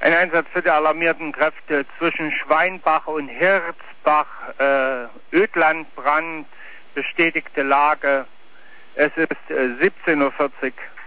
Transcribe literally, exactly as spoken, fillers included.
Ein Einsatz für die alarmierten Kräfte zwischen Schweinbach und Hirzbach, äh, Ödlandbrand, bestätigte Lage. Es ist äh, siebzehn Uhr vierzig.